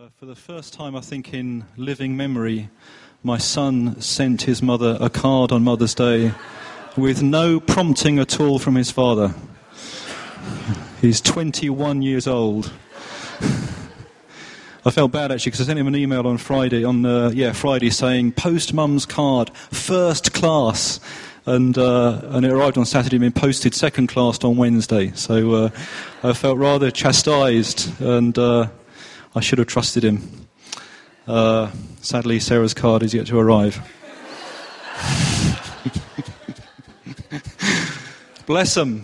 For the first time, I think, in living memory, my son sent his mother a card on Mother's Day with no prompting at all from his father. He's 21 years old. I felt bad, actually, because I sent him an email on Friday, saying, "Post mum's card, first class." And it arrived on Saturday and been posted second class on Wednesday. So I felt rather chastised, and I should have trusted him. Sadly, Sarah's card is yet to arrive. Bless them.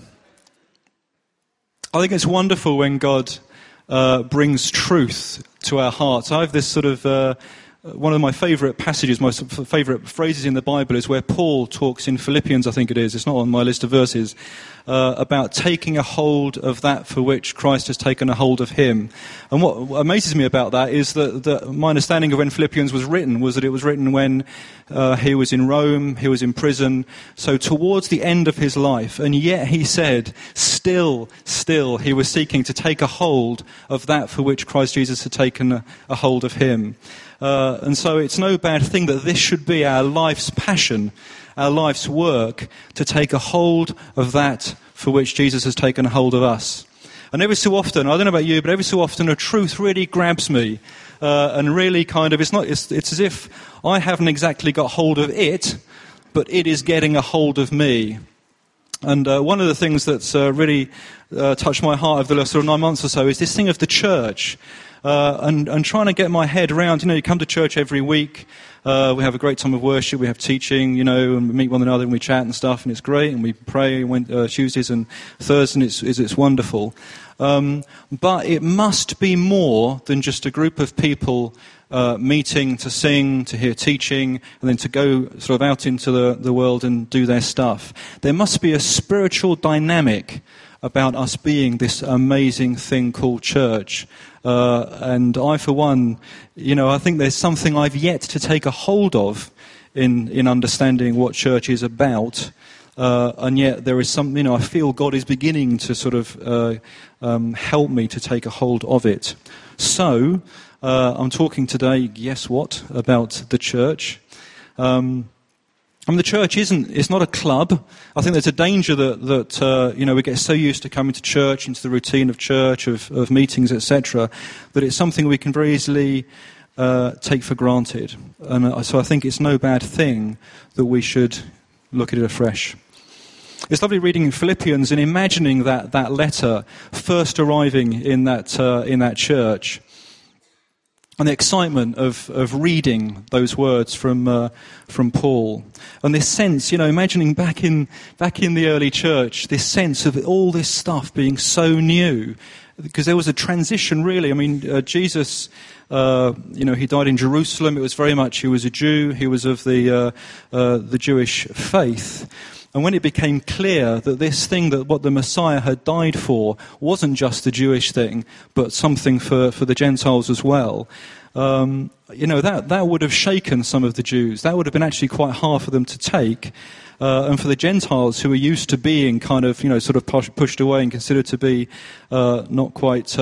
I think it's wonderful when God brings truth to our hearts. I have this sort of one of my favourite passages, my favourite phrases in the Bible is where Paul talks in Philippians, I think it is, it's not on my list of verses, about taking a hold of that for which Christ has taken a hold of him. And what amazes me about that is that my understanding of when Philippians was written was that it was written when he was in Rome, he was in prison, so towards the end of his life, and yet he said, still, he was seeking to take a hold of that for which Christ Jesus had taken a hold of him. And so it's no bad thing that this should be our life's passion, our life's work, to take a hold of that for which Jesus has taken a hold of us. And every so often, I don't know about you, but every so often a truth really grabs me, and really kind of, it's as if I haven't exactly got hold of it, but it is getting a hold of me. And one of the things that's really touched my heart over the last sort of 9 months or so is this thing of the church. And trying to get my head around, you come to church every week, we have a great time of worship, we have teaching, and we meet one another and we chat and stuff, and it's great, and we pray Tuesdays and Thursdays, and it's wonderful. But it must be more than just a group of people meeting to sing, to hear teaching, and then to go sort of out into the world and do their stuff. There must be a spiritual dynamic about us being this amazing thing called church. And I, for one, I think there's something I've yet to take a hold of in understanding what church is about. And yet there is something, I feel God is beginning to sort of help me to take a hold of it. So, I'm talking today, guess what, about the church. The church it's not a club. I think there's a danger that we get so used to coming to church, into the routine of church, of meetings, etc., that it's something we can very easily take for granted. And so I think it's no bad thing that we should look at it afresh. It's lovely reading Philippians and imagining that letter first arriving in that church. And the excitement of reading those words from Paul, and this sense, imagining back in the early church, this sense of all this stuff being so new, because there was a transition, really. I mean, Jesus, he died in Jerusalem. It was very much he was a Jew. He was of the Jewish faith. And when it became clear that this thing, that what the Messiah had died for, wasn't just a Jewish thing, but something for the Gentiles as well, that would have shaken some of the Jews. That would have been actually quite hard for them to take. And for the Gentiles, who were used to being kind of, sort of pushed away and considered to be not quite,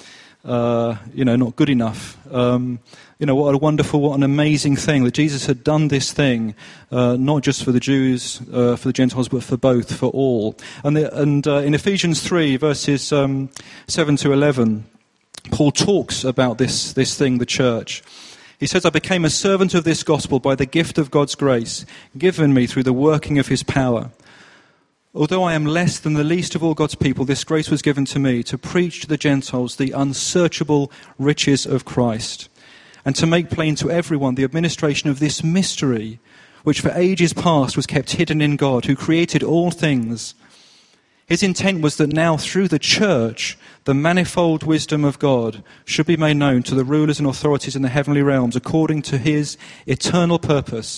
not good enough. What a wonderful, what an amazing thing that Jesus had done this thing, not just for the Jews, for the Gentiles, but for both, for all. And in Ephesians 3, verses 7 to 11, Paul talks about this thing, the church. He says, "I became a servant of this gospel by the gift of God's grace, given me through the working of his power. Although I am less than the least of all God's people, this grace was given to me to preach to the Gentiles the unsearchable riches of Christ, and to make plain to everyone the administration of this mystery, which for ages past was kept hidden in God, who created all things. His intent was that now through the church, the manifold wisdom of God should be made known to the rulers and authorities in the heavenly realms, according to his eternal purpose,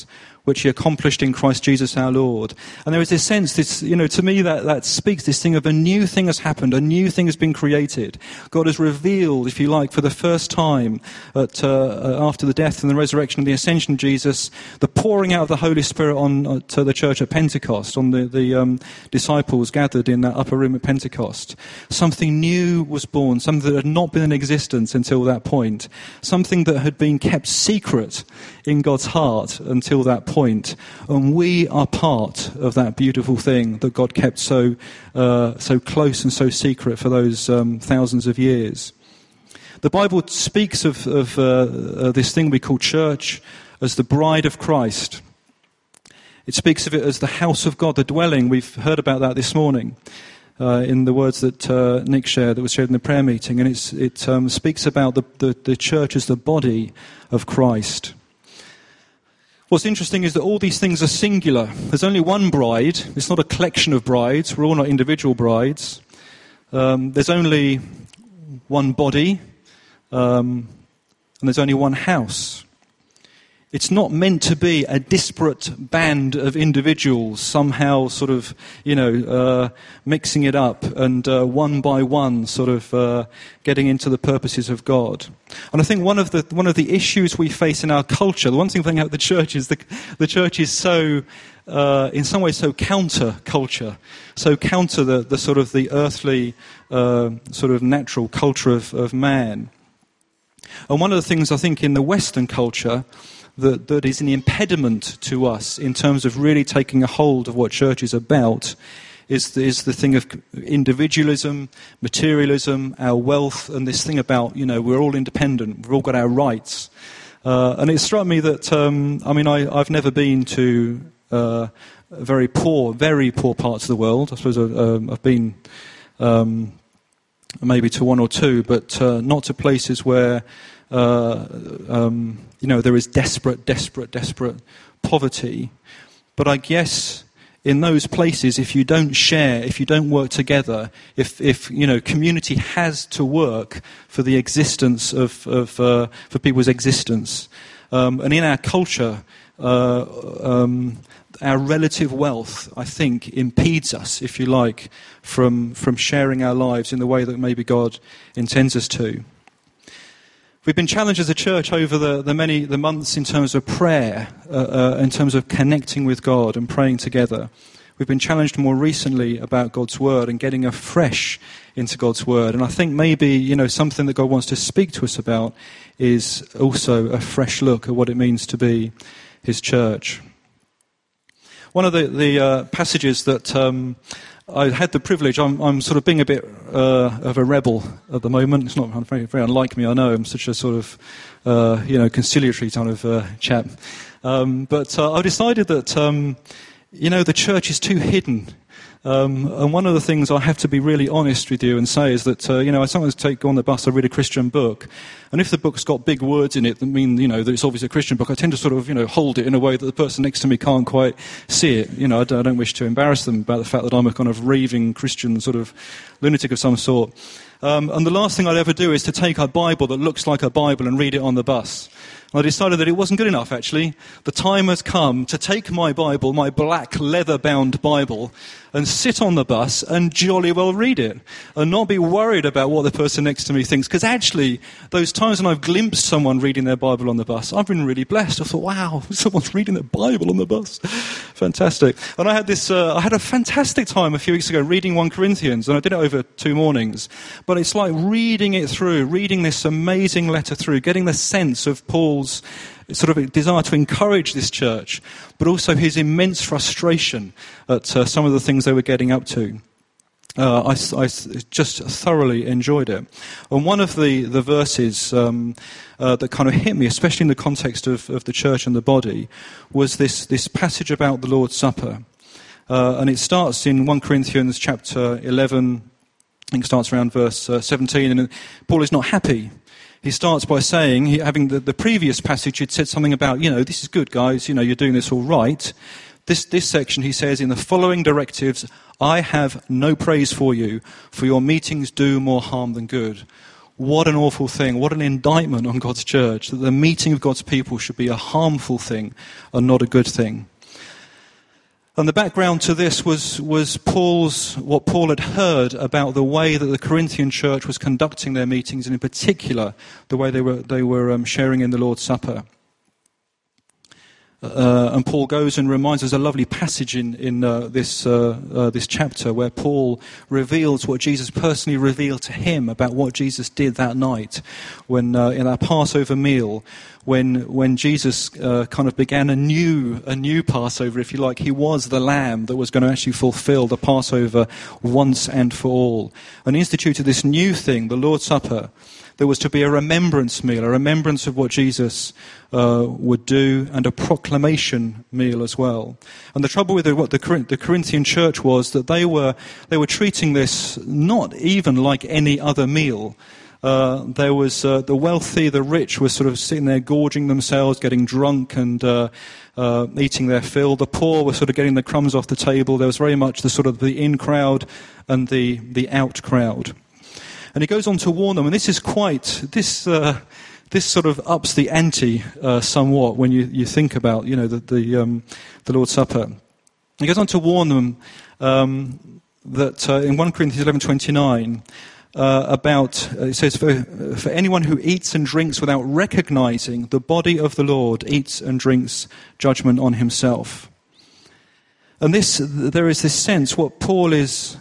which he accomplished in Christ Jesus our Lord. And there is this sense, to me that speaks this thing of a new thing has happened, a new thing has been created. God has revealed, if you like, for the first time after the death and the resurrection and the ascension of Jesus, the pouring out of the Holy Spirit to the church at Pentecost, on the disciples gathered in that upper room at Pentecost. Something new was born, something that had not been in existence until that point, something that had been kept secret in God's heart until that point. And we are part of that beautiful thing that God kept so close and so secret for those thousands of years. The Bible speaks of this thing we call church as the bride of Christ. It speaks of it as the house of God, the dwelling. We've heard about that this morning in the words that Nick shared, that was shared in the prayer meeting. And it speaks about the church as the body of Christ. What's interesting is that all these things are singular. There's only one bride. It's not a collection of brides. We're all not individual brides. There's only one body, and there's only one house. It's not meant to be a disparate band of individuals somehow sort of, mixing it up and one by one sort of getting into the purposes of God. And I think one of the issues we face in our culture, the one thing about the church is the church is so, in some ways, so counter culture, so counter the sort of the earthly, sort of natural culture of man. And one of the things I think in the Western culture that is an impediment to us in terms of really taking a hold of what church is about is the thing of individualism, materialism, our wealth, and this thing about, we're all independent, we've all got our rights. And it struck me that, I've never been to very poor parts of the world. I suppose I've been maybe to one or two, but not to places where there is desperate poverty. But I guess in those places, if you don't share, if you don't work together, if community has to work for the existence for people's existence, and in our culture, our relative wealth, I think, impedes us, if you like, from sharing our lives in the way that maybe God intends us to. We've been challenged as a church over the months in terms of prayer, in terms of connecting with God and praying together. We've been challenged more recently about God's Word and getting afresh into God's Word. And I think maybe, something that God wants to speak to us about is also a fresh look at what it means to be His church. One of the passages that I had the privilege, I'm sort of being a bit of a rebel at the moment. It's not very, very unlike me, I know. I'm such a sort of, conciliatory kind of chap. But I decided that, the church is too hidden. And one of the things I have to be really honest with you and say is that, I sometimes go on the bus, I read a Christian book, and if the book's got big words in it that mean, that it's obviously a Christian book, I tend to sort of, hold it in a way that the person next to me can't quite see it. I don't wish to embarrass them about the fact that I'm a kind of raving Christian sort of lunatic of some sort. And the last thing I'd ever do is to take a Bible that looks like a Bible and read it on the bus. I decided that it wasn't good enough, actually. The time has come to take my Bible, my black leather-bound Bible, and sit on the bus and jolly well read it, and not be worried about what the person next to me thinks. Because actually, those times when I've glimpsed someone reading their Bible on the bus, I've been really blessed. I thought, wow, someone's reading their Bible on the bus. Fantastic. And I had a fantastic time a few weeks ago reading 1 Corinthians, and I did it over 2 mornings. But it's like reading it through, reading this amazing letter through, getting the sense of Paul's sort of a desire to encourage this church, but also his immense frustration at some of the things they were getting up to. I just thoroughly enjoyed it. And one of the verses that kind of hit me, especially in the context of the church and the body, was this passage about the Lord's Supper. And it starts in 1 Corinthians chapter 11, I think it starts around verse 17, and Paul is not happy. He starts by saying, having the previous passage, he'd said something about, this is good, guys, you're doing this all right. This section, he says, in the following directives, I have no praise for you, for your meetings do more harm than good. what an awful thing, what an indictment on God's church, that the meeting of God's people should be a harmful thing and not a good thing. And the background to this was what Paul had heard about the way that the Corinthian church was conducting their meetings, and in particular, the way they were sharing in the Lord's Supper. And Paul goes and reminds us a lovely passage in this chapter where Paul reveals what Jesus personally revealed to him about what Jesus did that night when in our Passover meal, when Jesus kind of began a new Passover, if you like. He was the lamb that was going to actually fulfill the Passover once and for all, and instituted this new thing, the Lord's Supper. There was to be a remembrance meal, a remembrance of what Jesus would do, and a proclamation meal as well. And the trouble with what the Corinthian church was that they were treating this not even like any other meal. There was the wealthy, the rich were sort of sitting there gorging themselves, getting drunk and eating their fill. The poor were sort of getting the crumbs off the table. There was very much the sort of the in crowd and the out crowd. And he goes on to warn them, and this is this sort of ups the ante somewhat when you think about the Lord's Supper. He goes on to warn them that in 1 Corinthians 11:29 about it says for anyone who eats and drinks without recognizing the body of the Lord eats and drinks judgment on himself. And there is this sense what Paul is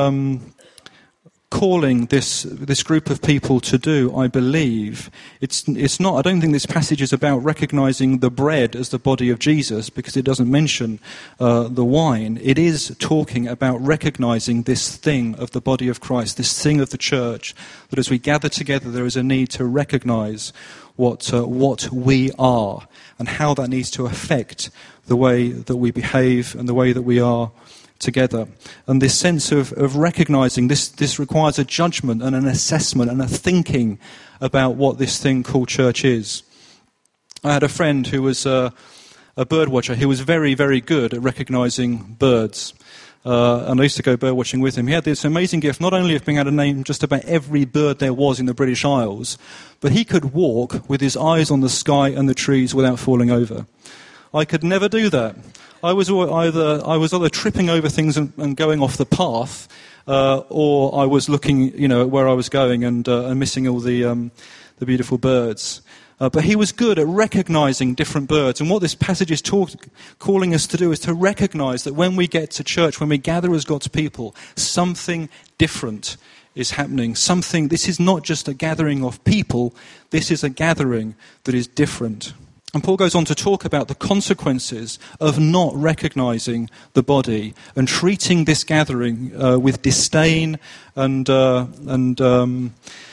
calling this group of people to do, I believe. It's not. I don't think this passage is about recognizing the bread as the body of Jesus, because it doesn't mention the wine. It is talking about recognizing this thing of the body of Christ, this thing of the church, that as we gather together there is a need to recognize what we are and how that needs to affect the way that we behave and the way that we are together. And this sense of recognizing this requires a judgment and an assessment and a thinking about what this thing called church is. I had a friend who was a bird watcher. He was very, very good at recognizing birds. And I used to go bird watching with him. He had this amazing gift, not only of being able to name just about every bird there was in the British Isles, but he could walk with his eyes on the sky and the trees without falling over. I could never do that. I was either tripping over things and going off the path, or I was looking, at where I was going and missing all the beautiful birds. But he was good at recognizing different birds. And what this passage is calling us to do is to recognize that when we get to church, when we gather as God's people, something different is happening. This is not just a gathering of people, this is a gathering that is different. And Paul goes on to talk about the consequences of not recognizing the body and treating this gathering with disdain and doing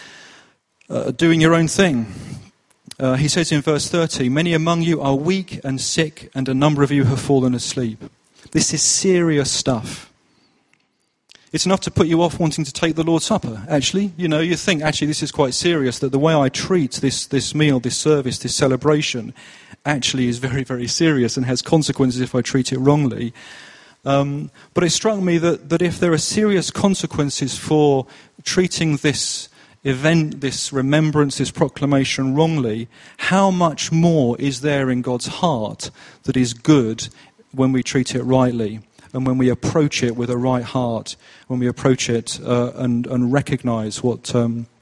your own thing. He says in verse 30, "Many among you are weak and sick, and a number of you have fallen asleep." This is serious stuff. It's enough to put you off wanting to take the Lord's Supper, actually. You think, actually, this is quite serious, that the way I treat this meal, this service, this celebration, actually is very, very serious and has consequences if I treat it wrongly. But it struck me that if there are serious consequences for treating this event, this remembrance, this proclamation wrongly, how much more is there in God's heart that is good when we treat it rightly? And when we approach it with a right heart, when we approach it and recognise what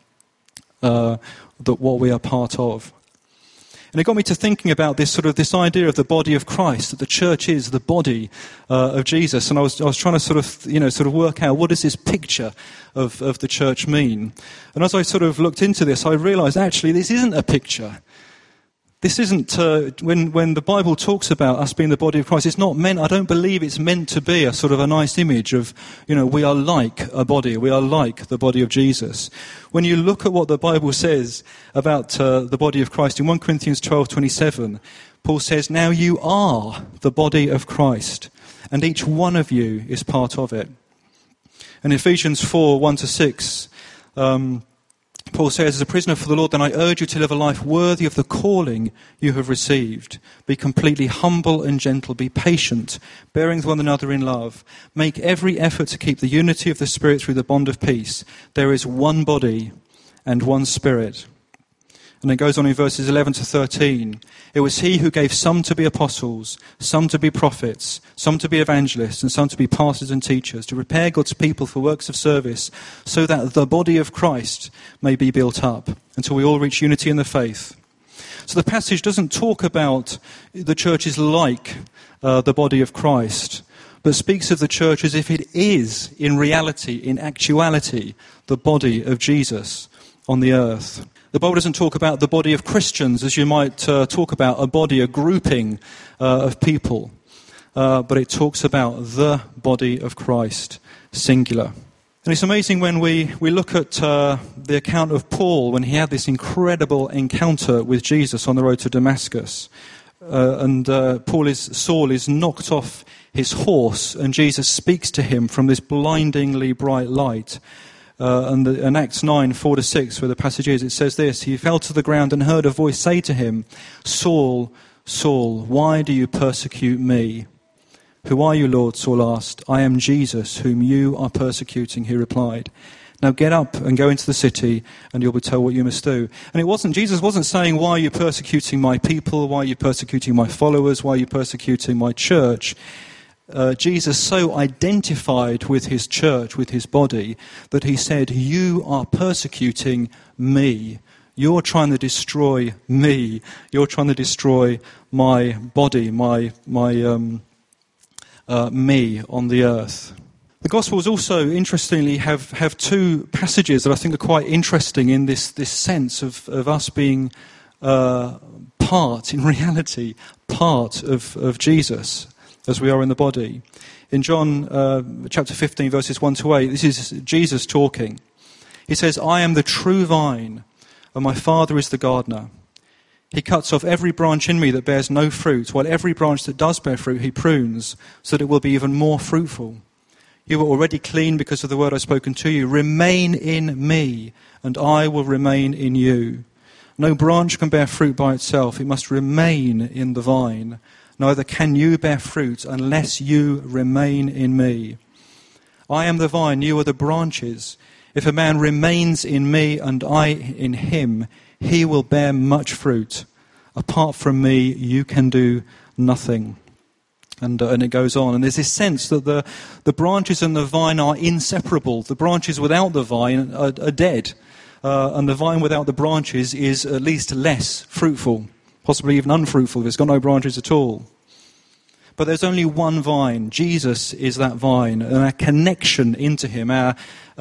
we are part of. And it got me to thinking about this idea of the body of Christ, that the church is the body of Jesus. And I was trying to sort of work out, what does this picture of the church mean? And as I sort of looked into this, I realised actually this isn't a picture. This isn't, when the Bible talks about us being the body of Christ, it's not meant, I don't believe it's meant to be a sort of a nice image of, we are like a body, we are like the body of Jesus. When you look at what the Bible says about the body of Christ, in 1 Corinthians 12:27, Paul says, "Now you are the body of Christ, and each one of you is part of it." And Ephesians 4:1-6, Paul says, "As a prisoner for the Lord, then I urge you to live a life worthy of the calling you have received. Be completely humble and gentle. Be patient, bearing with one another in love. Make every effort to keep the unity of the Spirit through the bond of peace. There is one body and one Spirit. And it goes on in verses 11 to 13. It was he who gave some to be apostles, some to be prophets, some to be evangelists, and some to be pastors and teachers, to prepare God's people for works of service, so that the body of Christ may be built up, until we all reach unity in the faith. So the passage doesn't talk about the church is like the body of Christ, but speaks of the church as if it is, in reality, in actuality, the body of Jesus on the earth. The Bible doesn't talk about the body of Christians as you might talk about a body, a grouping of people, but it talks about the body of Christ, singular. And it's amazing when we look at the account of Paul when he had this incredible encounter with Jesus on the road to Damascus. Saul is knocked off his horse, and Jesus speaks to him from this blindingly bright light. In Acts 9, 4-6, where the passage is, it says this: he fell to the ground and heard a voice say to him, "Saul, Saul, why do you persecute me?" "Who are you, Lord?" Saul asked. "I am Jesus, whom you are persecuting," he replied. "Now get up and go into the city, and you'll be told what you must do." And Jesus wasn't saying, "Why are you persecuting my people? Why are you persecuting my followers? Why are you persecuting my church?" Jesus so identified with his church, with his body, that he said, "You are persecuting me. You're trying to destroy me. You're trying to destroy my body, my me on the earth." The Gospels also, interestingly, have two passages that I think are quite interesting in this sense of us being in reality, part of Jesus, as we are in the body. In John chapter 15, verses 1-8, this is Jesus talking. He says, "I am the true vine, and my Father is the gardener. He cuts off every branch in me that bears no fruit, while every branch that does bear fruit he prunes, so that it will be even more fruitful. You are already clean because of the word I've spoken to you. Remain in me, and I will remain in you. No branch can bear fruit by itself. It must remain in the vine. Neither can you bear fruit unless you remain in me. I am the vine, you are the branches. If a man remains in me and I in him, he will bear much fruit. Apart from me, you can do nothing." And it goes on. And there's this sense that the branches and the vine are inseparable. The branches without the vine are dead. And the vine without the branches is at least less fruitful, possibly even unfruitful if it's got no branches at all. But there's only one vine. Jesus is that vine, and our connection into him, our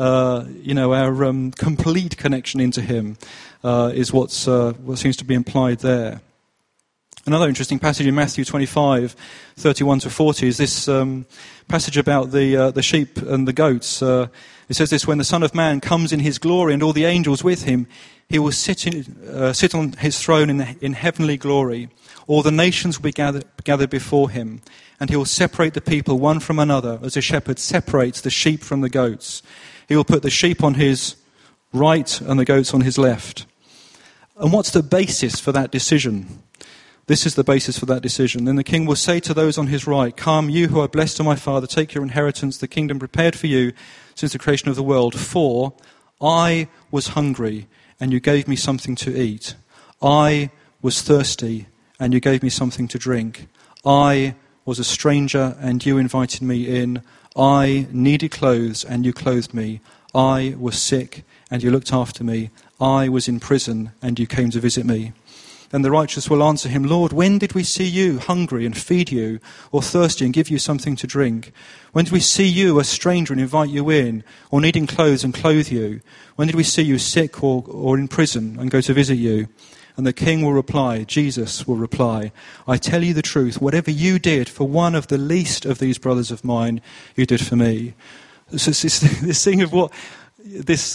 complete connection into him, is what seems to be implied there. Another interesting passage in Matthew 25, 31-40 is this passage about the sheep and the goats. It says this: "When the Son of Man comes in his glory and all the angels with him, he will sit on his throne in heavenly glory. All the nations will be gathered before him, and he will separate the people one from another, as a shepherd separates the sheep from the goats. He will put the sheep on his right and the goats on his left." And what's the basis for that decision? This is the basis for that decision. "Then the king will say to those on his right, 'Come, you who are blessed of my Father, take your inheritance, the kingdom prepared for you since the creation of the world. For I was hungry, and you gave me something to eat. I was thirsty, and you gave me something to drink. I was a stranger, and you invited me in. I needed clothes, and you clothed me. I was sick, and you looked after me. I was in prison, and you came to visit me.' Then the righteous will answer him, 'Lord, when did we see you hungry and feed you, or thirsty and give you something to drink? When did we see you a stranger and invite you in, or needing clothes and clothe you? When did we see you sick or in prison and go to visit you?' And the king will reply," Jesus will reply, "I tell you the truth, whatever you did for one of the least of these brothers of mine, you did for me." So it's this thing of what this...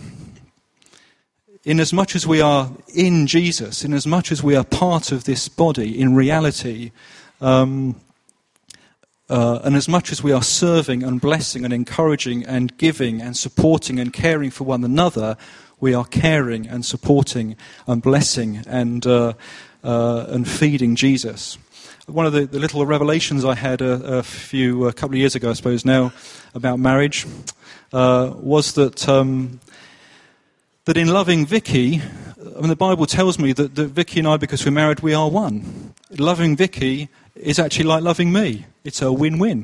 In as much as we are in Jesus, in as much as we are part of this body in reality, and as much as we are serving and blessing and encouraging and giving and supporting and caring for one another, we are caring and supporting and blessing and feeding Jesus. One of the little revelations I had a couple of years ago, I suppose now, about marriage was that that in loving Vicky, I mean, the Bible tells me that Vicky and I, because we're married, we are one. Loving Vicky is actually like loving me. It's a win-win.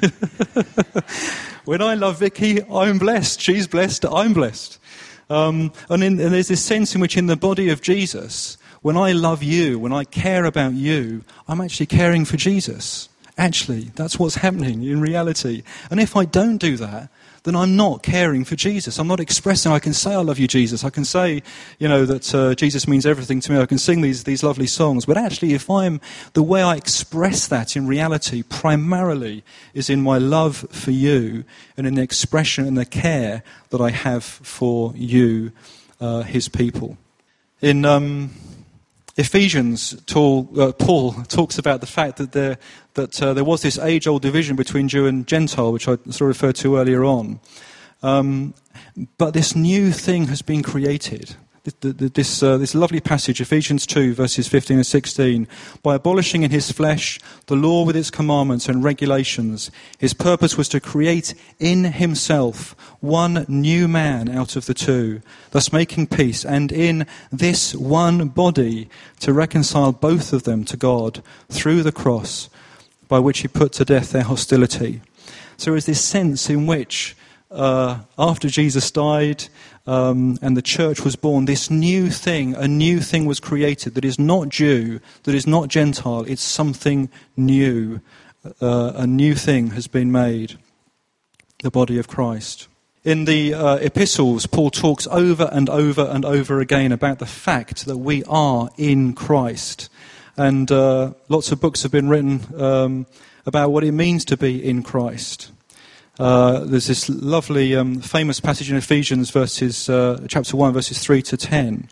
When I love Vicky, I'm blessed. She's blessed. I'm blessed. And there's this sense in which in the body of Jesus, when I love you, when I care about you, I'm actually caring for Jesus. Actually, that's what's happening in reality. And if I don't do that, then I'm not caring for Jesus. I'm not expressing. I can say I love you, Jesus. I can say, that Jesus means everything to me. I can sing these lovely songs. But actually, the way I express that in reality primarily is in my love for you and in the expression and the care that I have for you, his people. In Ephesians, Paul talks about the fact that there was this age-old division between Jew and Gentile, which I sort of referred to earlier on. But this new thing has been created. This lovely passage, Ephesians 2, verses 15 and 16. By abolishing in his flesh the law with its commandments and regulations, his purpose was to create in himself one new man out of the two, thus making peace, and in this one body to reconcile both of them to God through the cross, by which he put to death their hostility. So there is this sense in which after Jesus died and the church was born, a new thing was created that is not Jew, that is not Gentile, it's something new. A new thing has been made, the body of Christ. In the epistles, Paul talks over and over and over again about the fact that we are in Christ. And lots of books have been written about what it means to be in Christ. There's this lovely, famous passage in Ephesians, chapter 1, verses 3 to 10.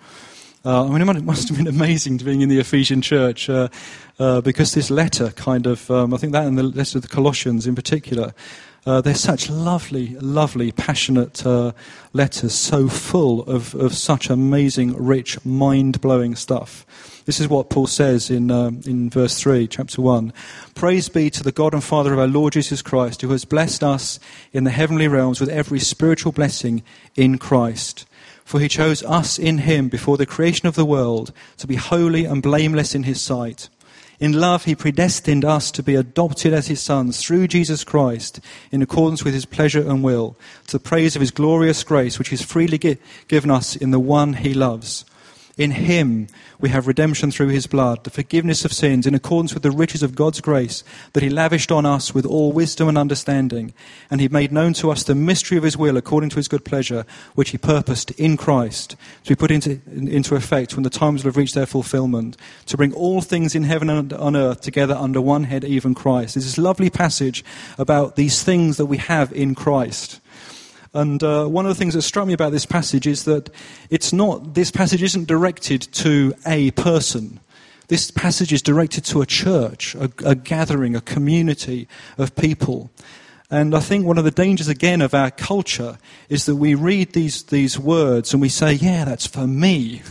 It must have been amazing to being in the Ephesian church, because this letter kind of, I think that and the letter of the Colossians in particular, they're such lovely, lovely, passionate letters, so full of such amazing, rich, mind-blowing stuff. This is what Paul says in verse 3, chapter 1. Praise be to the God and Father of our Lord Jesus Christ, who has blessed us in the heavenly realms with every spiritual blessing in Christ. For he chose us in him before the creation of the world to be holy and blameless in his sight. In love, he predestined us to be adopted as his sons through Jesus Christ, in accordance with his pleasure and will, to the praise of his glorious grace, which is freely given us in the one he loves. In him we have redemption through his blood, the forgiveness of sins, in accordance with the riches of God's grace that he lavished on us with all wisdom and understanding. And he made known to us the mystery of his will according to his good pleasure, which he purposed in Christ to be put into effect when the times will have reached their fulfillment, to bring all things in heaven and on earth together under one head, even Christ. There's this lovely passage about these things that we have in Christ. And one of the things that struck me about this passage is that this passage isn't directed to a person. This passage is directed to a church, a gathering, a community of people. And I think one of the dangers, again, of our culture is that we read these words and we say, yeah, that's for me.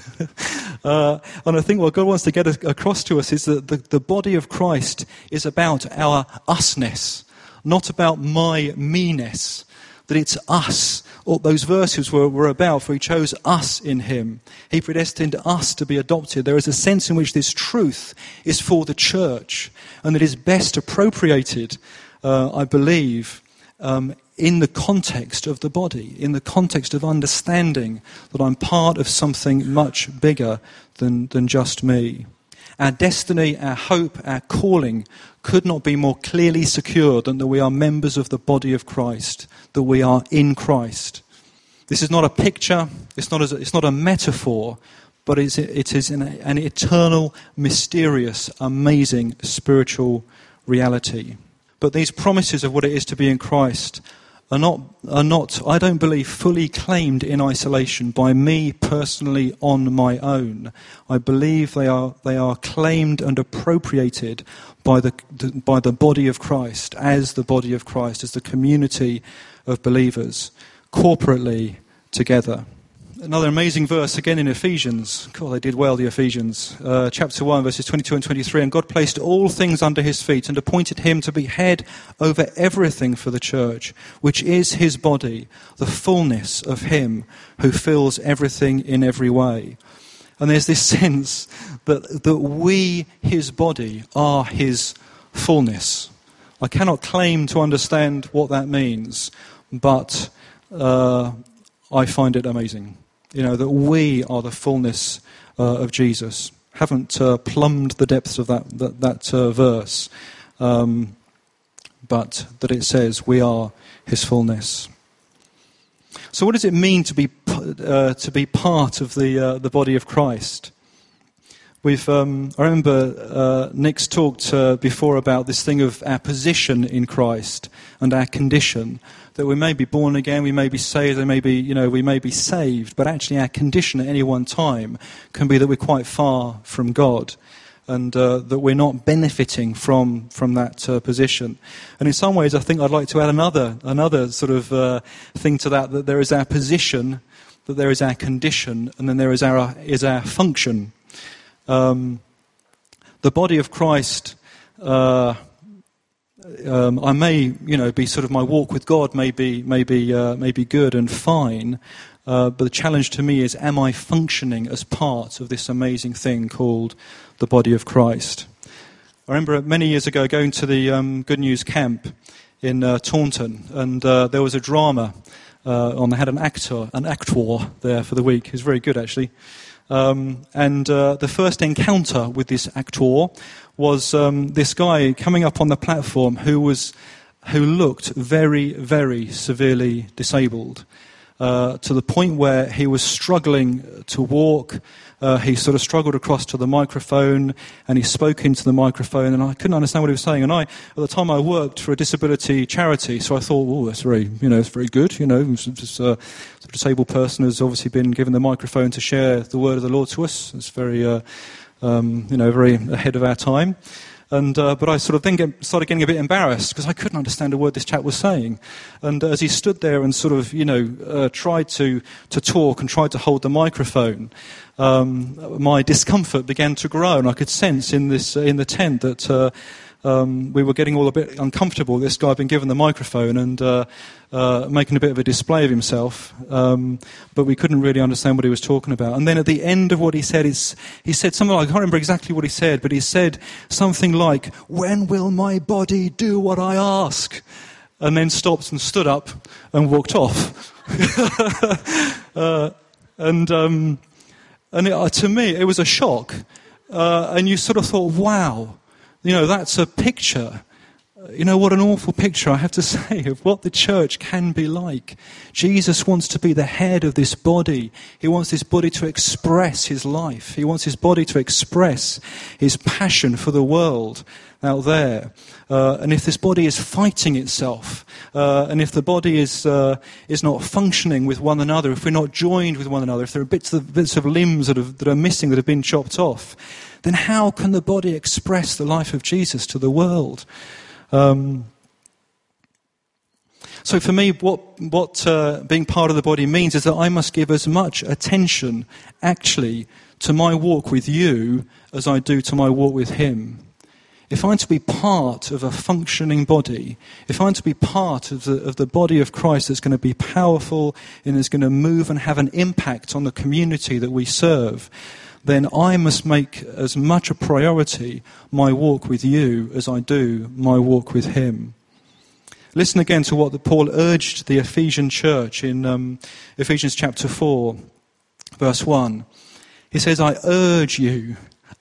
And I think what God wants to get across to us is that the body of Christ is about our usness, not about my me-ness. That it's us. All those verses were about, for he chose us in him. He predestined us to be adopted. There is a sense in which this truth is for the church, and that is best appropriated, I believe, in the context of the body, in the context of understanding that I'm part of something much bigger than just me. Our destiny, our hope, our calling could not be more clearly secured than that we are members of the body of Christ, that we are in Christ. This is not a picture, it's not a metaphor, but it is an eternal, mysterious, amazing spiritual reality. But these promises of what it is to be in Christ are not, I don't believe, fully claimed in isolation by me personally on my own. I believe they are claimed and appropriated by the body of Christ, as the body of Christ, as the community of believers, corporately together. Another amazing verse again in Ephesians. God, they did well, the Ephesians. Chapter 1, verses 22 and 23. And God placed all things under his feet and appointed him to be head over everything for the church, which is his body, the fullness of him who fills everything in every way. And there's this sense that we, his body, are his fullness. I cannot claim to understand what that means, but I find it amazing. That we are the fullness of Jesus. Haven't plumbed the depths of that verse, but that it says we are his fullness. So what does it mean to be part of the body of Christ? I remember Nick's talked before about this thing of our position in Christ and our condition. That we may be born again, we may be saved, we may be saved, but actually our condition at any one time can be that we're quite far from God, and that we're not benefiting from that position. And in some ways, I think I'd like to add another sort of thing to that there is our position, that there is our condition, and then there is our function. The body of Christ. I may, be sort of my walk with God may be good and fine, but the challenge to me is, am I functioning as part of this amazing thing called the body of Christ? I remember many years ago going to the Good News Camp in Taunton, and there was a drama on. They had an actor there for the week. He was very good, actually. And the first encounter with this actor was this guy coming up on the platform who looked very, very severely disabled, to the point where he was struggling to walk. He sort of struggled across to the microphone, and he spoke into the microphone, and I couldn't understand what he was saying. And at the time, I worked for a disability charity, so I thought, oh, that's it's very good. This disabled person has obviously been given the microphone to share the word of the Lord to us. It's very, very ahead of our time. And but I sort of then started getting a bit embarrassed because I couldn't understand a word this chap was saying. And as he stood there and sort of, tried to talk and tried to hold the microphone, my discomfort began to grow, and I could sense in the tent that we were getting all a bit uncomfortable. This guy had been given the microphone and making a bit of a display of himself, but we couldn't really understand what he was talking about. And then at the end of what he said, he said something like, I can't remember exactly what he said, but he said something like, "When will my body do what I ask?" And then stopped and stood up and walked off. To me, it was a shock. And you sort of thought, wow, that's a picture. What an awful picture, I have to say, of what the church can be like. Jesus wants to be the head of this body. He wants this body to express his life. He wants his body to express his passion for the world out there. And if this body is fighting itself, and if the body is not functioning with one another, if we're not joined with one another, if there are bits of limbs that are missing, that have been chopped off, then how can the body express the life of Jesus to the world? So for me, what being part of the body means is that I must give as much attention, actually, to my walk with you as I do to my walk with him. If I'm to be part of a functioning body, if I'm to be part of the body of Christ that's going to be powerful and is going to move and have an impact on the community that we serve, then I must make as much a priority my walk with you as I do my walk with him. Listen again to what Paul urged the Ephesian church in Ephesians chapter 4, verse 1. He says, I urge you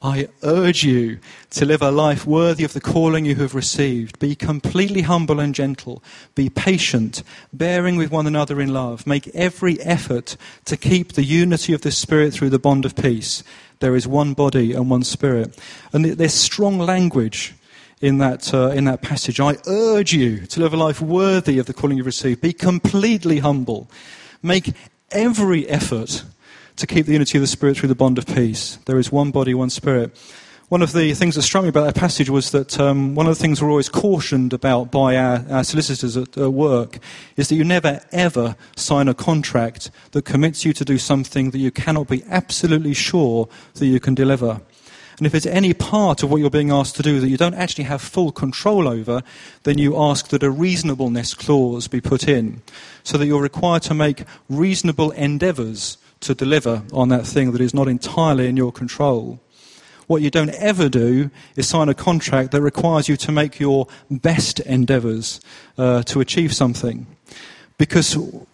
to live a life worthy of the calling you have received. Be completely humble and gentle. Be patient, bearing with one another in love. Make every effort to keep the unity of the Spirit through the bond of peace. There is one body and one Spirit. And there's strong language in that passage. I urge you to live a life worthy of the calling you've received. Be completely humble. Make every effort to keep the unity of the Spirit through the bond of peace. There is one body, one Spirit. One of the things that struck me about that passage was that one of the things we're always cautioned about by our solicitors at work is that you never, ever sign a contract that commits you to do something that you cannot be absolutely sure that you can deliver. And if there's any part of what you're being asked to do that you don't actually have full control over, then you ask that a reasonableness clause be put in, so that you're required to make reasonable endeavours to deliver on that thing that is not entirely in your control. What you don't ever do is sign a contract that requires you to make your best endeavours to achieve something. Because,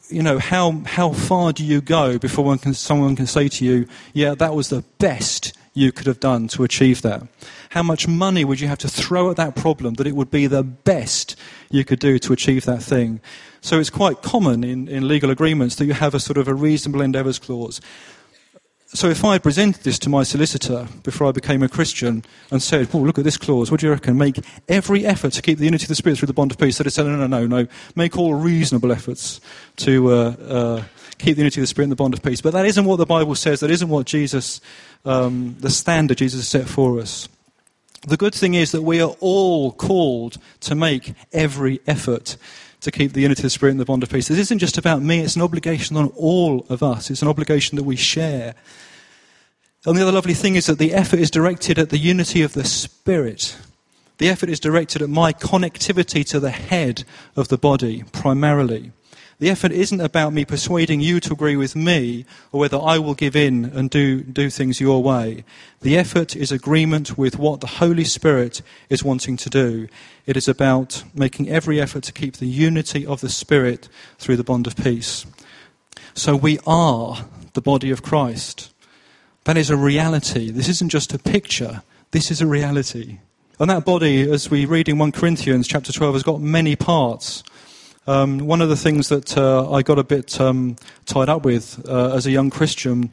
how far do you go before someone can say to you, yeah, that was the best you could have done to achieve that? How much money would you have to throw at that problem that it would be the best you could do to achieve that thing? So it's quite common in legal agreements that you have a sort of a reasonable endeavours clause. So if I presented this to my solicitor before I became a Christian and said, oh, look at this clause, what do you reckon? Make every effort to keep the unity of the Spirit through the bond of peace. They'd say, no. Make all reasonable efforts to keep the unity of the Spirit in the bond of peace. But that isn't what the Bible says. That isn't what Jesus, the standard Jesus has set for us. The good thing is that we are all called to make every effort to keep the unity of the Spirit in the bond of peace. This isn't just about me, it's an obligation on all of us. It's an obligation that we share. And the other lovely thing is that the effort is directed at the unity of the Spirit. The effort is directed at my connectivity to the head of the body, primarily. The effort isn't about me persuading you to agree with me, or whether I will give in and do things your way. The effort is agreement with what the Holy Spirit is wanting to do. It is about making every effort to keep the unity of the Spirit through the bond of peace. So we are the body of Christ. That is a reality. This isn't just a picture. This is a reality. And that body, as we read in 1 Corinthians chapter 12, has got many parts. One of the things that I got a bit tied up with as a young Christian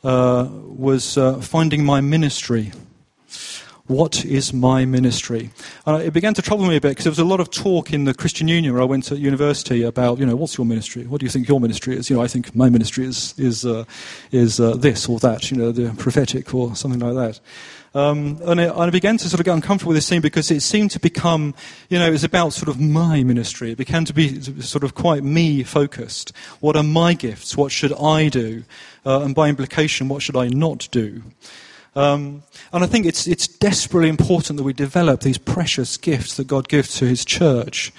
was finding my ministry. What is my ministry? It began to trouble me a bit because there was a lot of talk in the Christian Union where I went to university about, what's your ministry? What do you think your ministry is? I think my ministry is this or that, the prophetic or something like that. And I began to sort of get uncomfortable with this thing because it seemed to become, it was about sort of my ministry. It began to be sort of quite me-focused. What are my gifts? What should I do? And by implication, what should I not do? And I think it's desperately important that we develop these precious gifts that God gives to His church.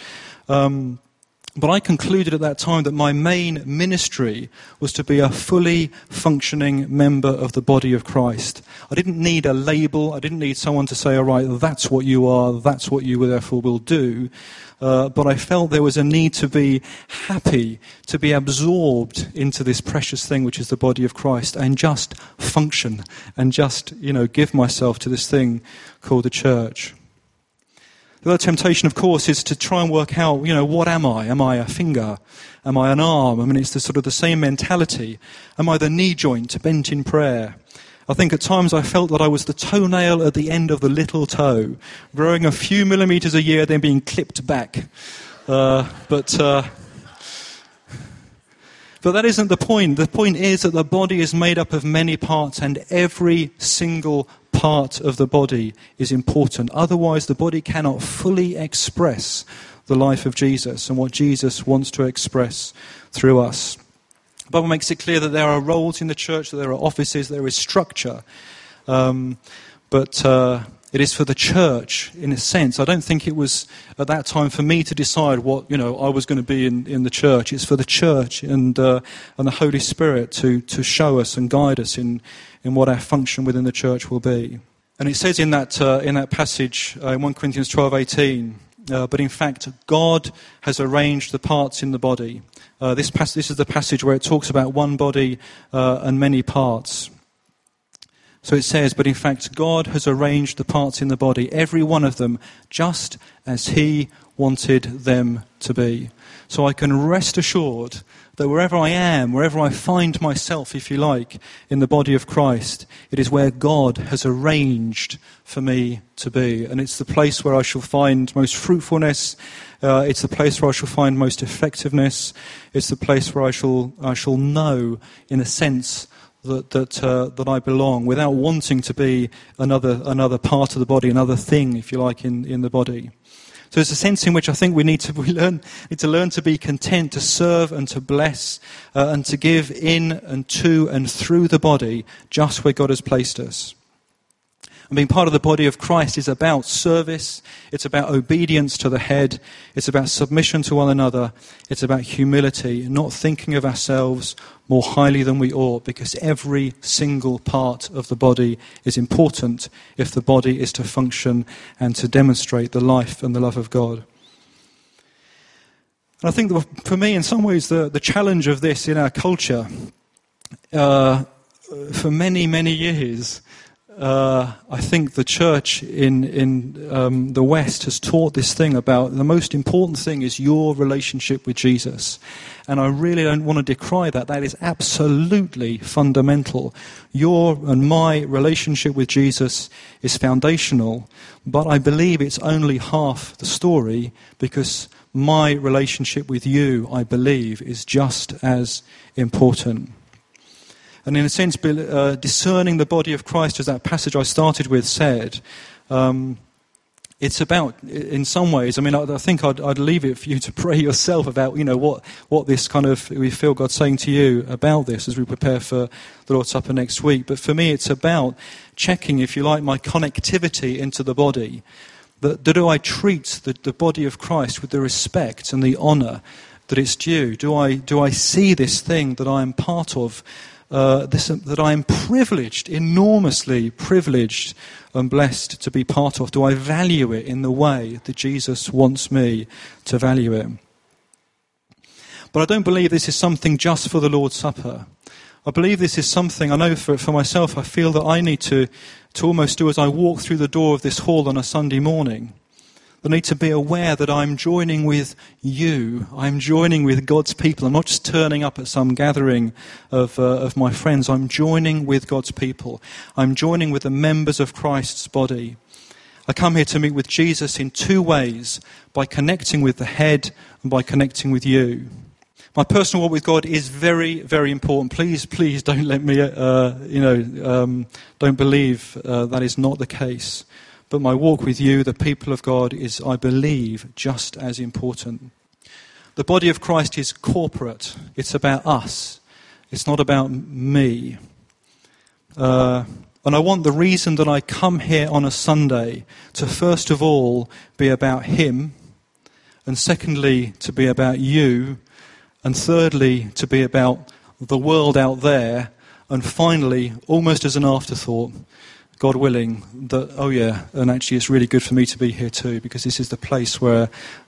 But I concluded at that time that my main ministry was to be a fully functioning member of the body of Christ. I didn't need a label. I didn't need someone to say, all right, that's what you are, that's what you therefore will do. But I felt there was a need to be happy, to be absorbed into this precious thing which is the body of Christ and just function and just, give myself to this thing called the church. The other temptation, of course, is to try and work out, what am I? Am I a finger? Am I an arm? I mean, it's the same mentality. Am I the knee joint bent in prayer? I think at times I felt that I was the toenail at the end of the little toe, growing a few millimeters a year, then being clipped back. But that isn't the point. The point is that the body is made up of many parts, and every single part of the body is important. Otherwise, the body cannot fully express the life of Jesus and what Jesus wants to express through us. The Bible makes it clear that there are roles in the church, that there are offices, there is structure. But it is for the church, in a sense. I don't think it was at that time for me to decide what I was going to be in the church. It's for the church and the Holy Spirit to show us and guide us in what our function within the church will be. And it says in that passage in 1 Corinthians 12:18, but in fact God has arranged the parts in the body. This is the passage where it talks about one body and many parts. So it says, but in fact God has arranged the parts in the body, every one of them, just as He wanted them to be. So I can rest assured that wherever I am, wherever I find myself, if you like, in the body of Christ, it is where God has arranged for me to be. And it's the place where I shall find most fruitfulness. It's the place where I shall find most effectiveness. It's the place where I shall know, in a sense, that I belong, without wanting to be another part of the body, another thing, if you like, in the body. So there's a sense in which I think we need to learn to be content, to serve and to bless and to give in and to and through the body just where God has placed us. And being part of the body of Christ is about service, it's about obedience to the head, it's about submission to one another, it's about humility, not thinking of ourselves more highly than we ought, because every single part of the body is important if the body is to function and to demonstrate the life and the love of God. And I think that for me, in some ways, the challenge of this in our culture, for many, many years, I think the church in the West has taught this thing about the most important thing is your relationship with Jesus. And I really don't want to decry that. That is absolutely fundamental. Your and my relationship with Jesus is foundational, but I believe it's only half the story, because my relationship with you, I believe, is just as important. And in a sense, discerning the body of Christ, as that passage I started with said, it's about, in some ways, I mean, I think I'd leave it for you to pray yourself about, what this kind of, we feel God saying to you about this as we prepare for the Lord's Supper next week. But for me, it's about checking, if you like, my connectivity into the body. Do I treat the body of Christ with the respect and the honour that it's due? Do I see this thing that I am part of, that I am privileged, enormously privileged and blessed to be part of? Do I value it in the way that Jesus wants me to value it? But I don't believe this is something just for the Lord's Supper. I believe this is something, I know for myself, I feel that I need to almost do as I walk through the door of this hall on a Sunday morning. I need to be aware that I'm joining with you. I'm joining with God's people. I'm not just turning up at some gathering of my friends. I'm joining with God's people. I'm joining with the members of Christ's body. I come here to meet with Jesus in two ways: by connecting with the head and by connecting with you. My personal walk with God is very, very important. Please don't let me, don't believe that is not the case. But my walk with you, the people of God, is, I believe, just as important. The body of Christ is corporate. It's about us. It's not about me. And I want the reason that I come here on a Sunday to, first of all, be about Him, and secondly, to be about you, and thirdly, to be about the world out there, and finally, almost as an afterthought, God willing, that, and actually it's really good for me to be here too, because this is the place where,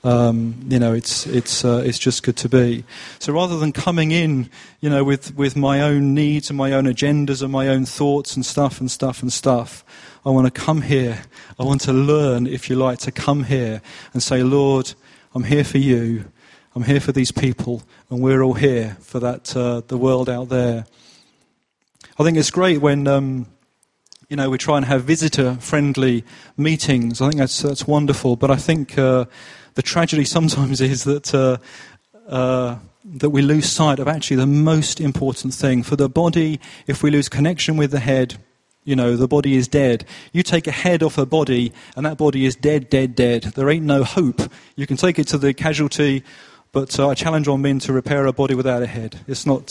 it's just good to be. So rather than coming in, with my own needs and my own agendas and my own thoughts and stuff, I want to come here. I want to learn, if you like, to come here and say, Lord, I'm here for you. I'm here for these people, and we're all here for that, the world out there. I think it's great when, we try and have visitor-friendly meetings. I think that's wonderful. But I think the tragedy sometimes is that we lose sight of actually the most important thing. For the body, if we lose connection with the head, the body is dead. You take a head off a body, and that body is dead, dead, dead. There ain't no hope. You can take it to the casualty, but I challenge all men to repair a body without a head. It's not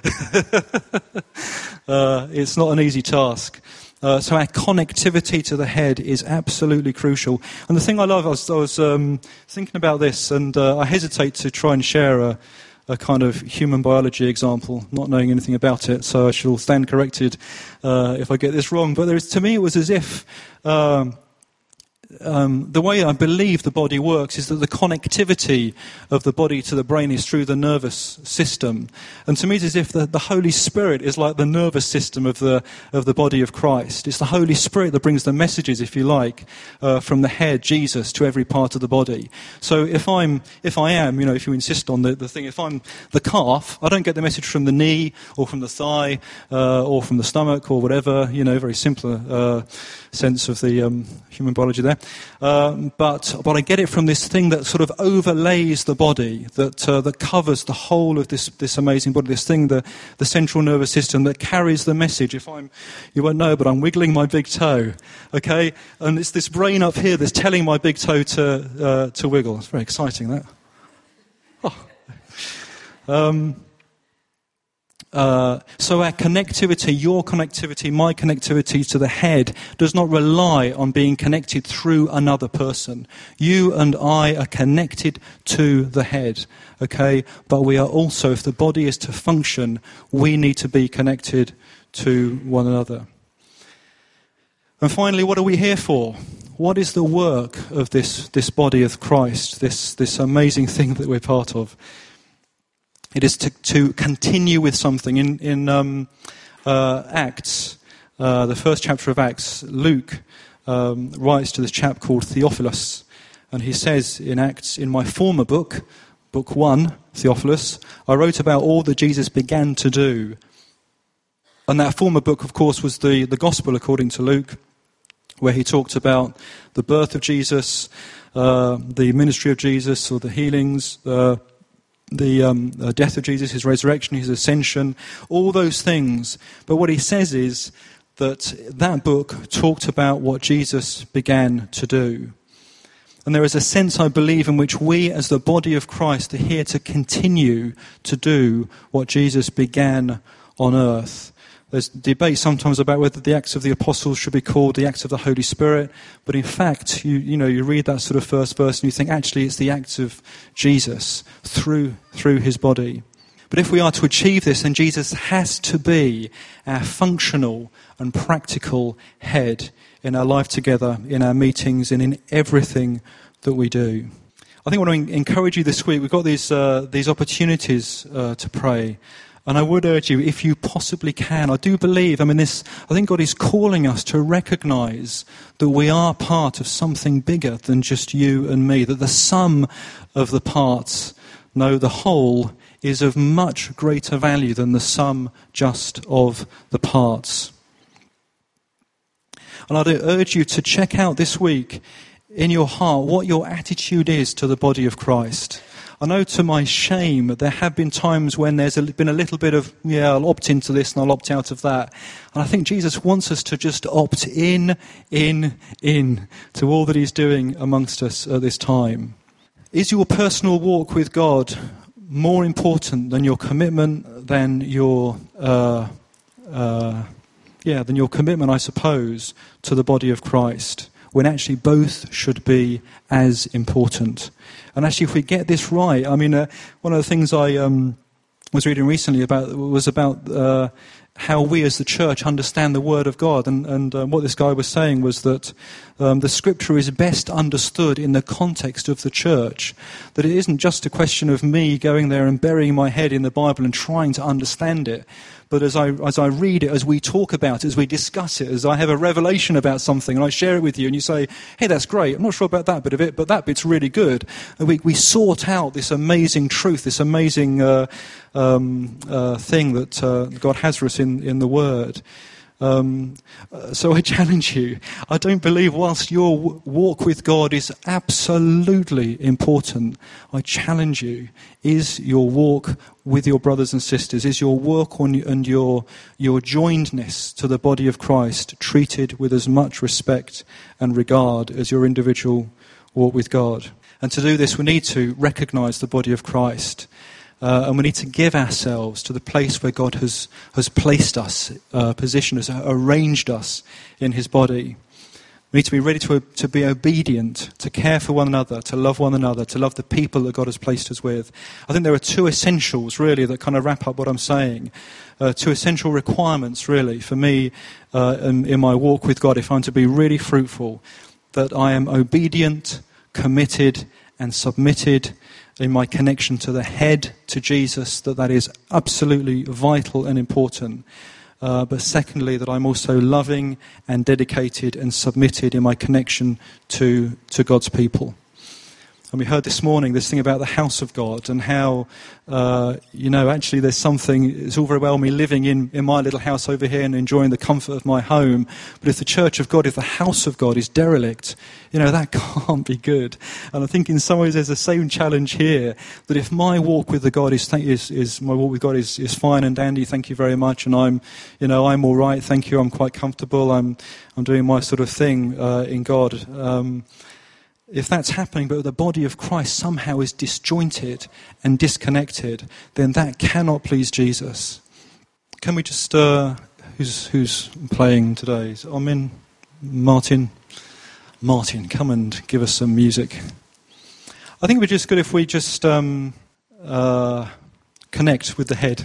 it's not an easy task. So our connectivity to the head is absolutely crucial. And the thing I love, I was thinking about this, and I hesitate to try and share a kind of human biology example, not knowing anything about it, so I shall stand corrected if I get this wrong. But to me it was as if the way I believe the body works is that the connectivity of the body to the brain is through the nervous system. And to me it's as if the Holy Spirit is like the nervous system of the body of Christ. It's the Holy Spirit that brings the messages, if you like, from the head, Jesus, to every part of the body. So if I am, if you insist on the thing, if I'm the calf, I don't get the message from the knee or from the thigh or from the stomach or whatever, very simple sense of the human biology there. but I get it from this thing that sort of overlays the body, that covers the whole of this amazing body, this thing, the central nervous system that carries the message. You won't know, but I'm wiggling my big toe, okay? And it's this brain up here that's telling my big toe to wiggle. It's very exciting, that. So our connectivity, your connectivity, my connectivity to the head does not rely on being connected through another person. You and I are connected to the head, okay? But we are also, if the body is to function, we need to be connected to one another. And finally, what are we here for? What is the work of this body of Christ, this amazing thing that we're part of? It is to continue with something. In Acts, the first chapter of Acts, Luke writes to this chap called Theophilus, and he says in Acts, in my former book 1, Theophilus, I wrote about all that Jesus began to do. And that former book, of course, was the Gospel according to Luke, where he talked about the birth of Jesus, the ministry of Jesus, or the healings, the death of Jesus, his resurrection, his ascension, all those things. But what he says is that book talked about what Jesus began to do. And there is a sense, I believe, in which we as the body of Christ are here to continue to do what Jesus began on earth. There's debate sometimes about whether the Acts of the Apostles should be called the Acts of the Holy Spirit, but in fact, you read that sort of first verse and you think, actually, it's the acts of Jesus through his body. But if we are to achieve this, then Jesus has to be our functional and practical head in our life together, in our meetings, and in everything that we do. I think I want to encourage you this week. We've got these opportunities to pray. And I would urge you, if you possibly can, I do believe, I think God is calling us to recognize that we are part of something bigger than just you and me, that the sum of the parts, no, the whole, is of much greater value than the sum just of the parts. And I'd urge you to check out this week in your heart what your attitude is to the body of Christ. I know to my shame there have been times when there's been a little bit of, I'll opt into this and I'll opt out of that. And I think Jesus wants us to just opt in to all that he's doing amongst us at this time. Is your personal walk with God more important than your commitment, than your commitment, I suppose, to the body of Christ? When actually both should be as important. And actually, if we get this right, one of the things I was reading recently was about how we as the church understand the Word of God. And what this guy was saying was that the Scripture is best understood in the context of the church. That it isn't just a question of me going there and burying my head in the Bible and trying to understand it. But as I read it, as we talk about it, as we discuss it, as I have a revelation about something and I share it with you and you say, hey, that's great, I'm not sure about that bit of it, but that bit's really good. And we sort out this amazing truth, this amazing thing that God has for us in the Word. So I challenge you. I don't believe whilst your walk with God is absolutely important, I challenge you, is your walk with your brothers and sisters, is your work and your joinedness to the body of Christ treated with as much respect and regard as your individual walk with God? And to do this, we need to recognize the body of Christ. And we need to give ourselves to the place where God has placed us, positioned us, arranged us in his body. We need to be ready to be obedient, to care for one another, to love the people that God has placed us with. I think there are two essentials, really, that kind of wrap up what I'm saying. Two essential requirements, really, for me in my walk with God, if I'm to be really fruitful, that I am obedient, committed, and submitted in my connection to the head, to Jesus, that is absolutely vital and important. But secondly, that I'm also loving and dedicated and submitted in my connection to God's people. And we heard this morning this thing about the house of God and how, actually there's something, it's all very well me living in my little house over here and enjoying the comfort of my home, but if the church of God, if the house of God is derelict, that can't be good. And I think in some ways there's the same challenge here, that if my walk with the God is my walk with God is fine and dandy, thank you very much, and I'm all right, thank you, I'm quite comfortable, I'm doing my sort of thing in God. If that's happening, but the body of Christ somehow is disjointed and disconnected, then that cannot please Jesus. Can we just, who's playing today? Is Armin? Martin, come and give us some music. I think it would be just good if we just connect with the head.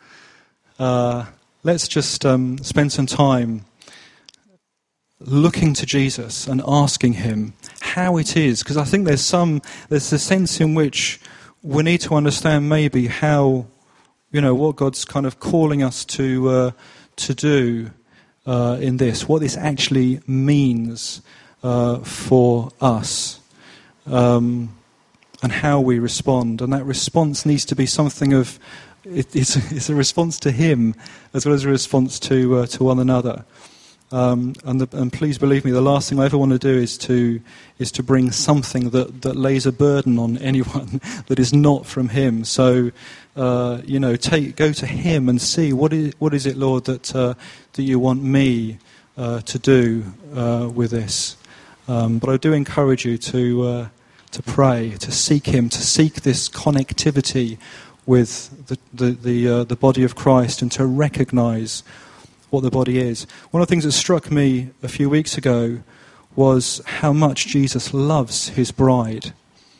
Let's just spend some time looking to Jesus and asking him how it is, because I think there's a sense in which we need to understand maybe how, what God's kind of calling us to do in this, what this actually means for us, and how we respond. And that response needs to be something of, it's a response to him as well as a response to one another. And please believe me, the last thing I ever want to do is to bring something that lays a burden on anyone that is not from him. So, go to him and see what is it, Lord, that you want me to do with this. But I do encourage you to pray, to seek him, to seek this connectivity with the body of Christ, and to recognise what the body is. One of the things that struck me a few weeks ago was how much Jesus loves his bride,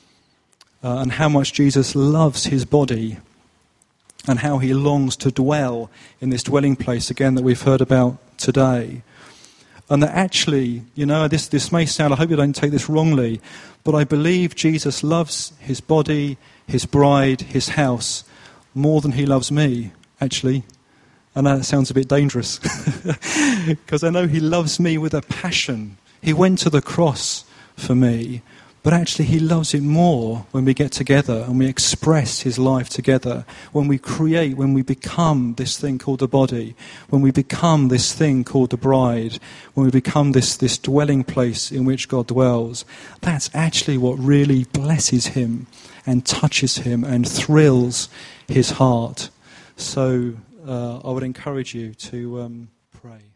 and how much Jesus loves his body, and how he longs to dwell in this dwelling place again that we've heard about today. And that actually, this may sound, I hope you don't take this wrongly, but I believe Jesus loves his body, his bride, his house more than he loves me, actually. And that sounds a bit dangerous, because I know he loves me with a passion. He went to the cross for me, but actually he loves it more when we get together and we express his life together, when we create, when we become this thing called the body, when we become this thing called the bride, when we become this dwelling place in which God dwells. That's actually what really blesses him and touches him and thrills his heart. So I would encourage you to pray.